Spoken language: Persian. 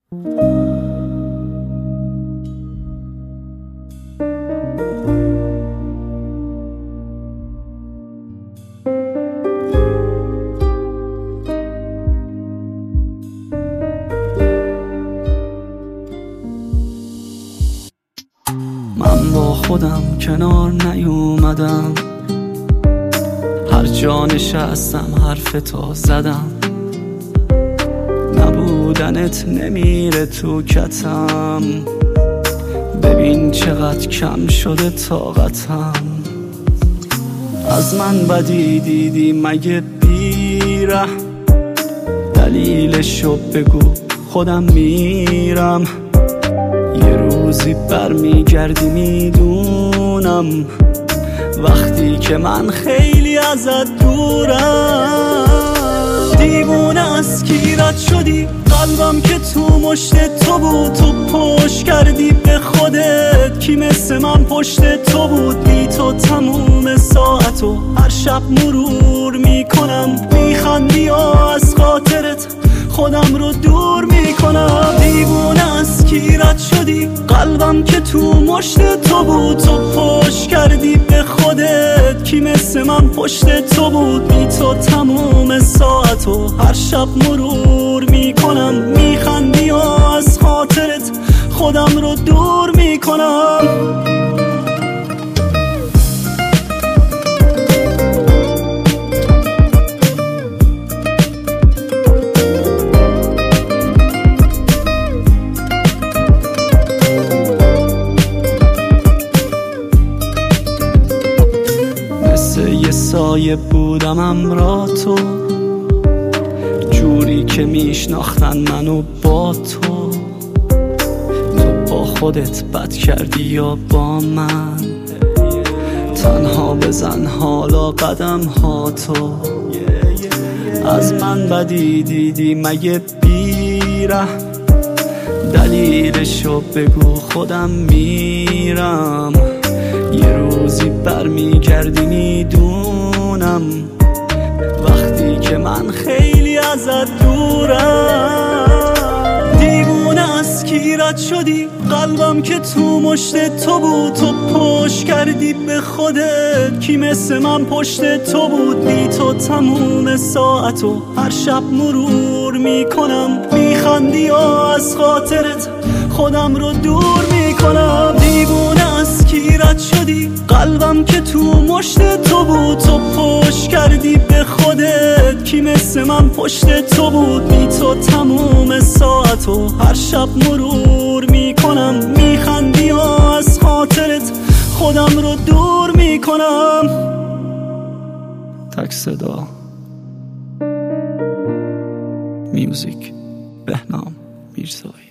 من با خودم کنار نیومدم، هر جا نشستم حرفتو زدم. نبودنت نمیره تو کتم، ببین چقدر کم شده طاقتم. از من بدی دیدی مگه بیره؟ دلیلشو بگو خودم میرم. یه روزی برمیگردی میدونم، وقتی که من خیلی ازت دورم. دیوونه از کی رد شدی؟ قلبم که تو مشت تو بود، تو پشت کردی به خودت. کی مثل من پشت تو بود؟ بی تو تموم ساعتو هر شب مرور میکنم. میخندی و از خاطرت خودم رو دور میکنم. دیوونه از کی رد شدی؟ قلبم که تو مشت تو بود، تو پشت کردی به خودت. کی مثل من پشت تو بود؟ بی تو تموم ساعتو هر شب مرور میکنم. میخندی و از خاطرت خودم رو دور میکنم. یه سایه بودم همراه تو، جوری که میشناختن منو با تو. تو با خودت بد کردی یا با من؟ تنها بزن حالا قدم ها تو. از من بدی دیدی مگه بیره؟ دلیلشو بگو خودم میرم. یه روزی برمیگردی میدونم، وقتی که من خیلی ازت دورم. دیوونه از کی رد شدی؟ قلبم که تو مشت تو بود، تو پشت کردی به خودت. کی مثل من پشت تو بود؟ بی تو تموم ساعتو هر شب مرور میکنم. میخندی و از خاطرت خودم رو دور میکنم. دیوونه از کی رد شدی؟ قلبم که تو مشت تو بود، تو پشت کردی به خودت. کی مثل من پشت تو بود؟ بی تو تموم ساعتو هر شب مرور میکنم. میخندی و از خاطرت خودم رو دور میکنم. تک صدا میوزیک بهنام میرزایی.